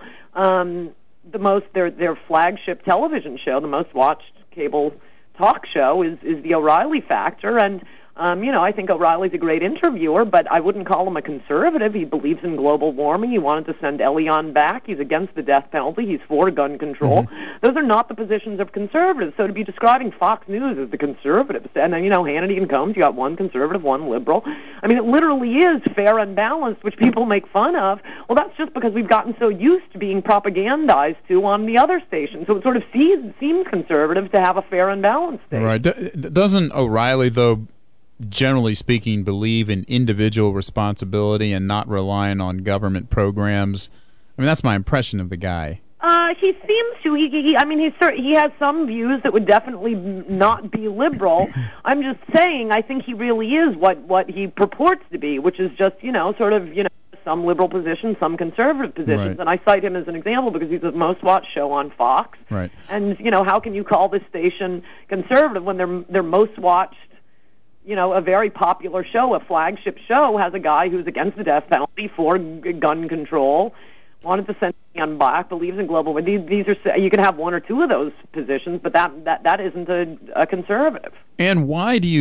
Their flagship television show, the most watched cable talk show, is the O'Reilly Factor, and I think O'Reilly's a great interviewer, but I wouldn't call him a conservative. He believes in global warming. He wanted to send Elian back. He's against the death penalty. He's for gun control. Those are not the positions of conservatives. So to be describing Fox News as the conservatives, and then, Hannity and Combs, you got one conservative, one liberal. I mean, it literally is fair and balanced, which people make fun of. Well, that's just because we've gotten so used to being propagandized to on the other stations. So it sort of seems conservative to have a fair and balanced station. Right. Doesn't O'Reilly, though, generally speaking, believe in individual responsibility and not relying on government programs? I mean, that's my impression of the guy. He seems to. He has some views that would definitely not be liberal. I'm just saying, I think he really is what he purports to be, which is just, some liberal positions, some conservative positions. Right. And I cite him as an example because he's the most watched show on Fox. Right. And, how can you call this station conservative when they're most watched? A very popular show, a flagship show, has a guy who's against the death penalty, for gun control, wanted to send on back, believes in global. These are, you can have one or two of those positions, but that isn't a conservative. And why do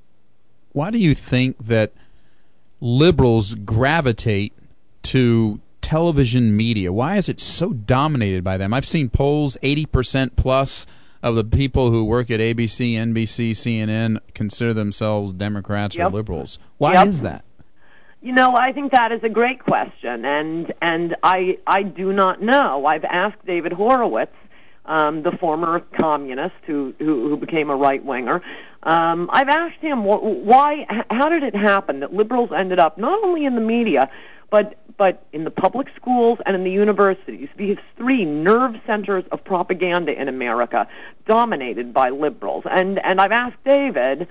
you think that liberals gravitate to television media? Why is it so dominated by them? I've seen polls, 80% plus of the people who work at ABC, NBC, CNN consider themselves Democrats or liberals. Why is that? I think that is a great question, and I do not know. I've asked David Horowitz, the former communist who became a right-winger. I've asked him how did it happen that liberals ended up not only in the media, but in the public schools and in the universities, these 3 nerve centers of propaganda in America, dominated by liberals. And I've asked David,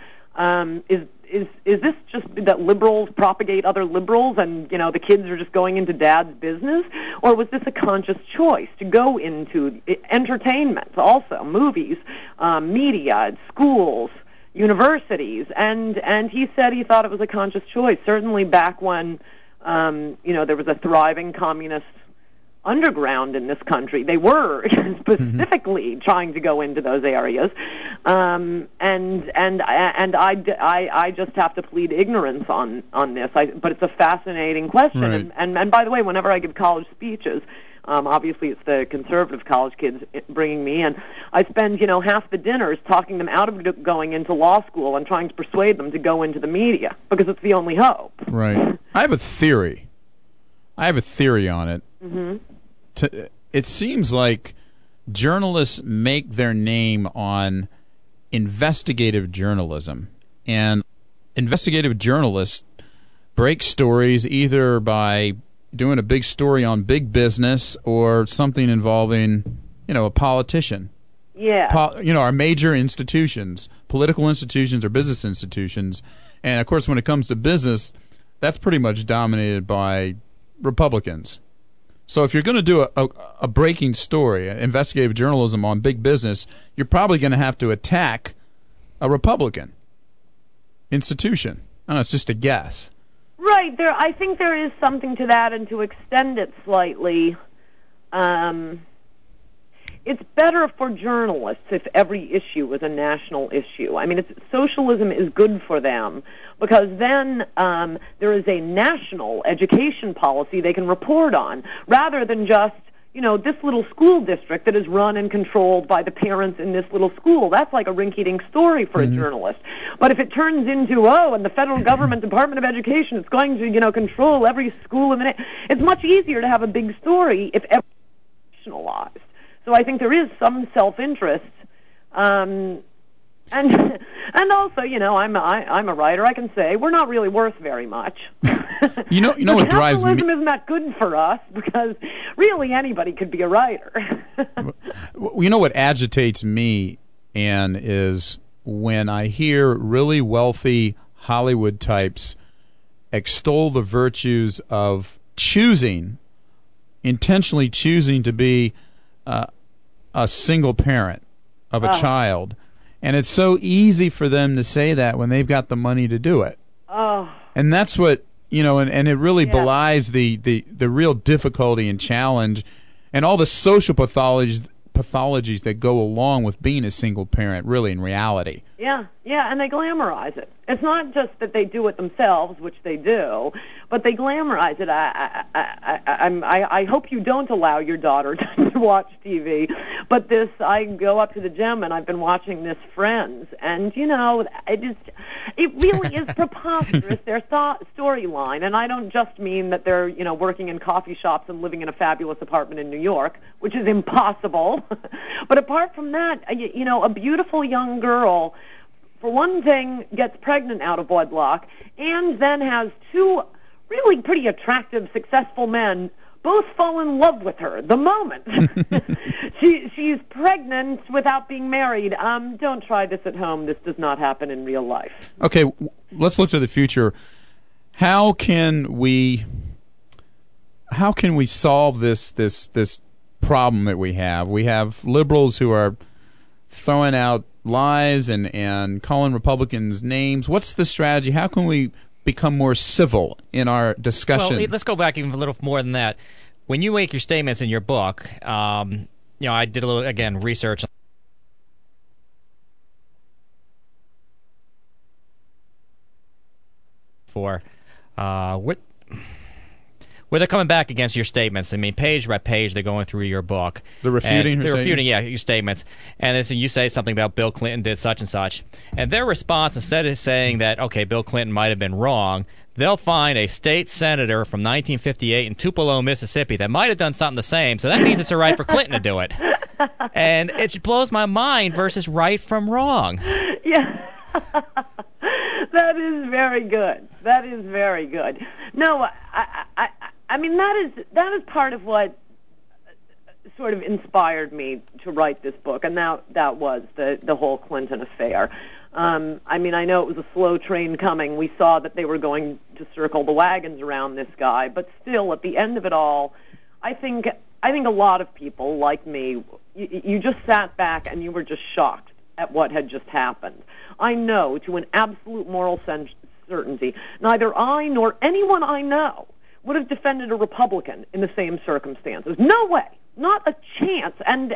is this just that liberals propagate other liberals and, the kids are just going into dad's business? Or was this a conscious choice to go into entertainment also, movies, media, schools, universities? And he said he thought it was a conscious choice, certainly back when there was a thriving communist underground in this country. They were specifically trying to go into those areas, and I just have to plead ignorance on this. But it's a fascinating question, right. and by the way, whenever I give college speeches, obviously it's the conservative college kids bringing me in, I spend half the dinners talking them out of going into law school and trying to persuade them to go into the media because it's the only hope. Right. I have a theory on it. Mm-hmm. It seems like journalists make their name on investigative journalism, and investigative journalists break stories either by doing a big story on big business or something involving, a politician. Yeah. Our major institutions, political institutions or business institutions. And, of course, when it comes to business, that's pretty much dominated by Republicans. So if you're going to do a breaking story, investigative journalism on big business, you're probably going to have to attack a Republican institution. I don't know, it's just a guess. Right. I think there is something to that, and to extend it slightly, it's better for journalists if every issue is a national issue. I mean, socialism is good for them because then there is a national education policy they can report on, rather than just, this little school district that is run and controlled by the parents in this little school. That's like a rinky-dink story for a journalist. But if it turns into, and the federal government, Department of Education is going to, control every school it's much easier to have a big story if everything is nationalized. So I think there is some self-interest, and also, I'm a writer. I can say we're not really worth very much. You know what drives me? Capitalism isn't that good for us because really anybody could be a writer. You know what agitates me, Anne, is when I hear really wealthy Hollywood types extol the virtues of intentionally choosing to be a single parent of a child, and it's so easy for them to say that when they've got the money to do it. And that's what and it really belies the real difficulty and challenge, and all the social pathologies that go along with being a single parent. Really, in reality. Yeah, and they glamorize it. It's not just that they do it themselves, which they do, but they glamorize it. I hope you don't allow your daughter to watch TV, but I go up to the gym and I've been watching this Friends, and it really is preposterous, their storyline, and I don't just mean that they're working in coffee shops and living in a fabulous apartment in New York, which is impossible. But apart from that, a beautiful young girl, for one thing, gets pregnant out of wedlock, and then has two really pretty attractive, successful men both fall in love with her the moment she's pregnant without being married. Don't try this at home. This does not happen in real life. Okay, let's look to the future. How can we solve this problem that we have? We have liberals who are throwing out lies and calling Republicans names. What's the strategy? How can we become more civil in our discussion? Well, let's go back even a little more than that. When you make your statements in your book, I did a little, again, research for where they're coming back against your statements. I mean, page by page, they're going through your book. They're refuting your statements. And you say something about Bill Clinton did such and such. And their response, instead of saying that, okay, Bill Clinton might have been wrong, they'll find a state senator from 1958 in Tupelo, Mississippi that might have done something the same. So that means it's all right for Clinton to do it. And it blows my mind versus right from wrong. Yeah. That is very good. That is very good. No, I mean, that is part of what sort of inspired me to write this book, and that was the whole Clinton affair. I mean, I know it was a slow train coming. We saw that they were going to circle the wagons around this guy, but still, at the end of it all, I think a lot of people like me, you just sat back and you were just shocked at what had just happened. I know, to an absolute moral certainty, neither I nor anyone I know would have defended a Republican in the same circumstances. No way. Not a chance. And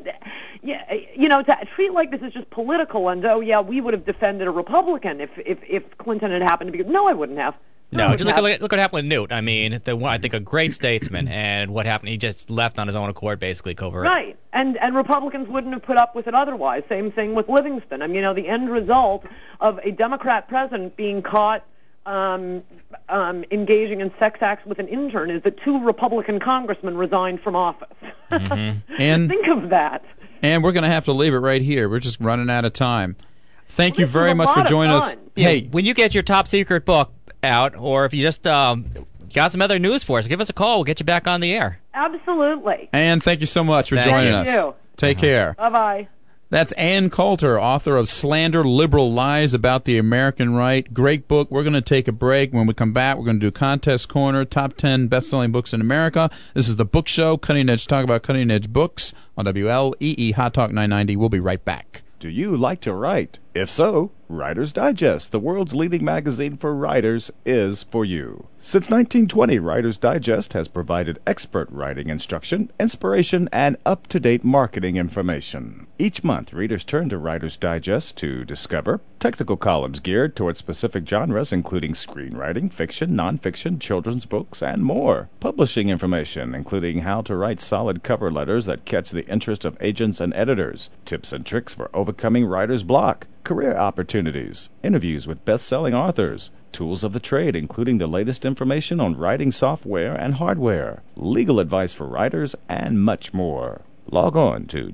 to treat like this is just political and, we would have defended a Republican if Clinton had happened to be... No, I wouldn't have. No, just look what happened with Newt. I mean, I think a great statesman, and what happened, he just left on his own accord, basically, covert. Right, and Republicans wouldn't have put up with it otherwise. Same thing with Livingston. I mean, the end result of a Democrat president being caught engaging in sex acts with an intern is that 2 Republican congressmen resigned from office. Mm-hmm. And think of that. And we're going to have to leave it right here. We're just running out of time. Thank you very much for joining us. Hey, when you get your top secret book out, or if you just got some other news for us, give us a call. We'll get you back on the air. Absolutely. Anne, thank you so much for joining us. Thank you. Take care. Bye-bye. That's Ann Coulter, author of Slander, Liberal Lies About the American Right. Great book. We're going to take a break. When we come back, we're going to do Contest Corner, Top 10 Best-Selling Books in America. This is The Book Show, Cutting Edge Talk about Cutting Edge Books on WLEE Hot Talk 990. We'll be right back. Do you like to write? If so, Writer's Digest, the world's leading magazine for writers, is for you. Since 1920, Writer's Digest has provided expert writing instruction, inspiration, and up-to-date marketing information. Each month, readers turn to Writer's Digest to discover technical columns geared toward specific genres, including screenwriting, fiction, nonfiction, children's books, and more. Publishing information, including how to write solid cover letters that catch the interest of agents and editors, tips and tricks for overcoming writer's block, career opportunities, interviews with best-selling authors, tools of the trade, including the latest information on writing software and hardware, legal advice for writers, and much more. Log on to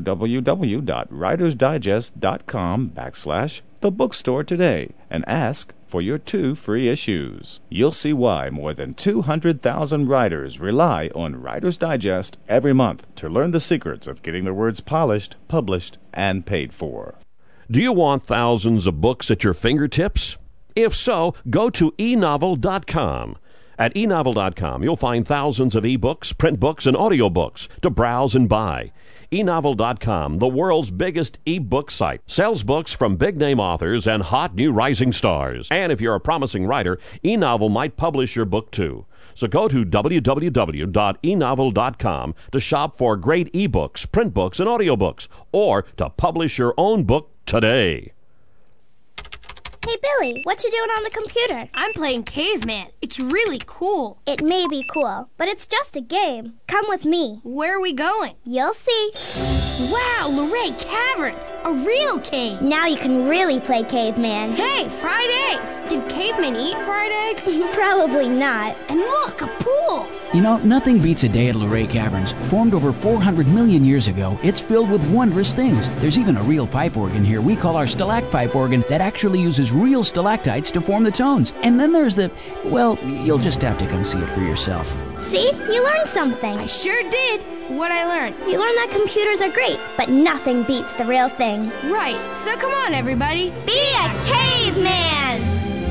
www.writersdigest.com/thebookstore today and ask for your 2 free issues. You'll see why more than 200,000 writers rely on Writer's Digest every month to learn the secrets of getting their words polished, published, and paid for. Do you want thousands of books at your fingertips? If so, go to eNovel.com. At eNovel.com, you'll find thousands of ebooks, print books, and audiobooks to browse and buy. eNovel.com, the world's biggest ebook site, sells books from big-name authors and hot new rising stars. And if you're a promising writer, eNovel might publish your book too. So go to www.eNovel.com to shop for great ebooks, print books, and audiobooks, or to publish your own book today. Hey, Billy, what you doing on the computer? I'm playing Caveman. It's really cool. It may be cool, but it's just a game. Come with me. Where are we going? You'll see. Wow, Luray Caverns. A real cave. Now you can really play Caveman. Hey, fried eggs. Did cavemen eat fried eggs? Probably not. And look, a pool. You know, nothing beats a day at Luray Caverns. Formed over 400 million years ago, it's filled with wondrous things. There's even a real pipe organ here we call our stalacpipe organ that actually uses real stalactites to form the tones. And then there's the, well, you'll just have to come see it for yourself. See? You learned something. I sure did. What'd I learn? You learned that computers are great, but nothing beats the real thing. Right. So come on, everybody. Be a caveman!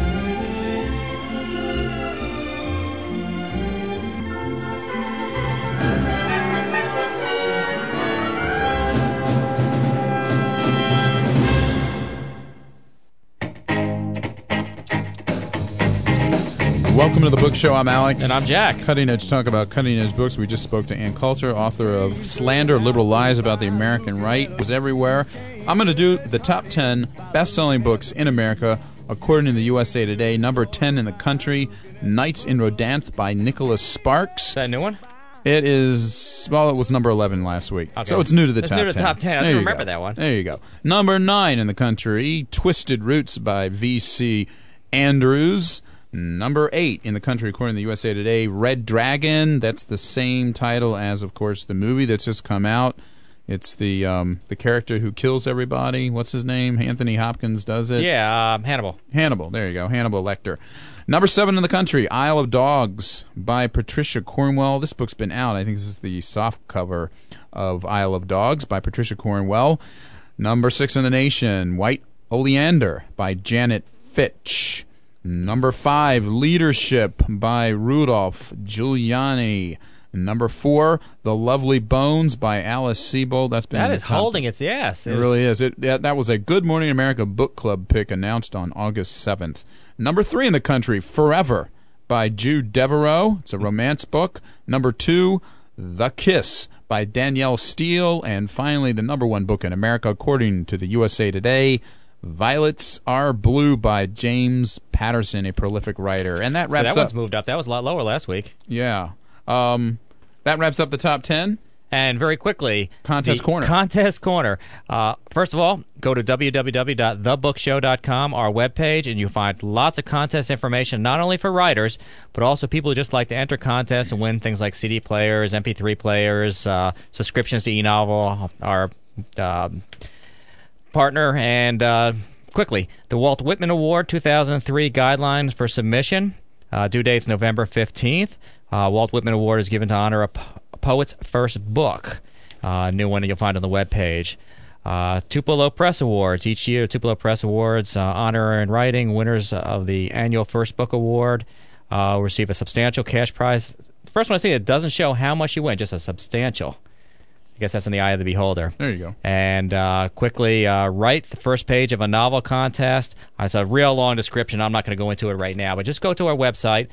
Welcome to the Book Show. I'm Alex. And I'm Jack. Cutting Edge Talk about cutting edge books. We just spoke to Ann Coulter, author of Slander, Liberal Lies About the American Right. It was everywhere. I'm going to do the top 10 best-selling books in America according to the USA Today. Number 10 in the country, Nights in Rodanthe by Nicholas Sparks. Is that a new one? It is, well, it was number 11 last week. Okay. So it's new to the top 10. It's new to the top 10. I don't remember that one. There you go. Number 9 in the country, Twisted Roots by V.C. Andrews. Number 8 in the country, according to the USA Today, Red Dragon. That's the same title as, of course, the movie that's just come out. It's the character who kills everybody. What's his name? Anthony Hopkins does it. Yeah, Hannibal. Hannibal. There you go. Hannibal Lecter. Number 7 in the country, Isle of Dogs by Patricia Cornwell. This book's been out. I think this is the soft cover of Isle of Dogs by Patricia Cornwell. Number 6 in the nation, White Oleander by Janet Fitch. Number 5, Leadership by Rudolph Giuliani. Number 4, The Lovely Bones by Alice Sebold. That is holding its ass. It really is. That was a Good Morning America book club pick announced on August 7th. Number 3 in the country, Forever by Jude Devereaux. It's a romance book. Number 2, The Kiss by Danielle Steele. And finally, the number 1 book in America, according to the USA Today, Violets Are Blue by James Patterson, a prolific writer. And that wraps up. That one's moved up. That was a lot lower last week. Yeah. That wraps up the top 10. And very quickly, Contest Corner. Contest Corner. First of all, go to www.thebookshow.com, our webpage, and you'll find lots of contest information, not only for writers, but also people who just like to enter contests and win things like CD players, MP3 players, subscriptions to eNovel, our partner. And quickly, the Walt Whitman Award 2003 guidelines for submission. Due date's November 15th. Walt Whitman Award is given to honor a poet's first book. New one you'll find on the webpage. Tupelo Press Awards. Each year, Tupelo Press Awards honor in writing. Winners of the annual First Book Award will receive a substantial cash prize. The first one I see, it doesn't show how much you win, just a substantial I guess that's in the eye of the beholder. There you go. And quickly write the first page of a novel contest. It's a real long description. I'm not going to go into it right now, but just go to our website,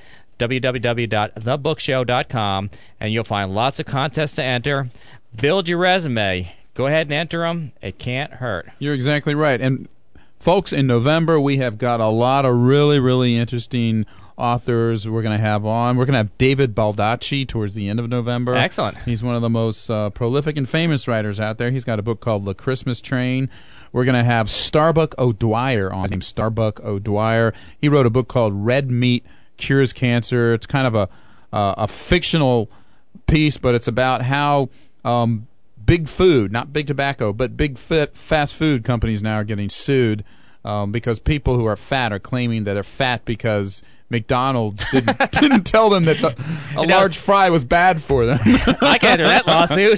www.thebookshow.com, and you'll find lots of contests to enter. Build your resume. Go ahead and enter them. It can't hurt. You're exactly right. And folks, in November, we have got a lot of really, really interesting authors we're going to have on. We're going to have David Baldacci towards the end of November. Excellent. He's one of the most prolific and famous writers out there. He's got a book called The Christmas Train. We're going to have Starbuck O'Dwyer on. His name's Starbuck O'Dwyer. He wrote a book called Red Meat Cures Cancer. It's kind of a fictional piece, but it's about how big food, not big tobacco, but big fast food companies now are getting sued because people who are fat are claiming that they're fat because McDonald's didn't tell them that a large fry was bad for them. I can't enter that lawsuit.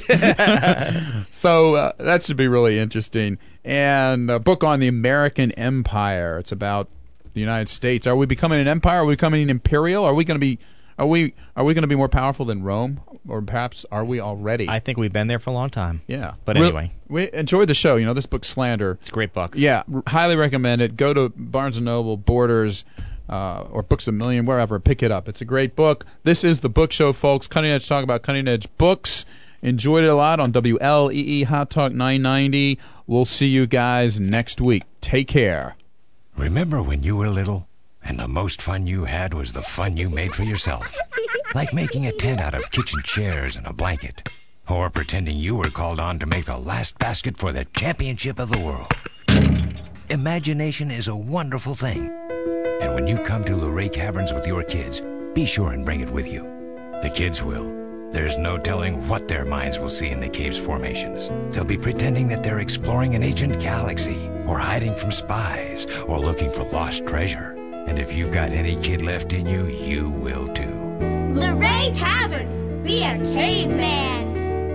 So that should be really interesting. And a book on the American Empire. It's about the United States. Are we becoming an empire? Are we becoming an imperial? Are we going to be more powerful than Rome, or perhaps are we already? I think we've been there for a long time. Yeah, but anyway, we enjoyed the show. You know, this book, Slander. It's a great book. Yeah, highly recommend it. Go to Barnes & Noble, Borders, or Books A Million, wherever. Pick it up. It's a great book. This is The Book Show, folks. Cutting Edge Talk about cutting edge books. Enjoyed it a lot on WLEE Hot Talk 990. We'll see you guys next week. Take care. Remember when you were little? And the most fun you had was the fun you made for yourself. Like making a tent out of kitchen chairs and a blanket. Or pretending you were called on to make the last basket for the championship of the world. Imagination is a wonderful thing. And when you come to Luray Caverns with your kids, be sure and bring it with you. The kids will. There's no telling what their minds will see in the cave's formations. They'll be pretending that they're exploring an ancient galaxy, or hiding from spies, or looking for lost treasure. And if you've got any kid left in you, you will too. Luray Caverns, be a caveman.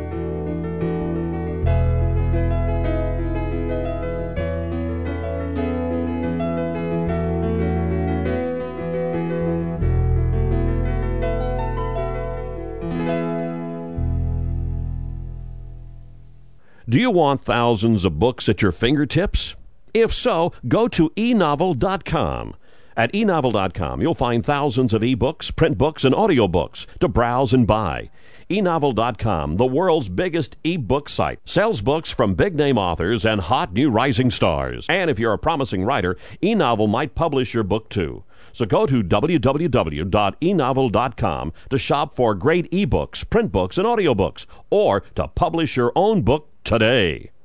Do you want thousands of books at your fingertips? If so, go to eNovel.com. At eNovel.com, you'll find thousands of ebooks, print books, and audiobooks to browse and buy. eNovel.com, the world's biggest ebook site, sells books from big-name authors and hot new rising stars. And if you're a promising writer, eNovel might publish your book too. So go to www.eNovel.com to shop for great ebooks, print books, and audiobooks, or to publish your own book today.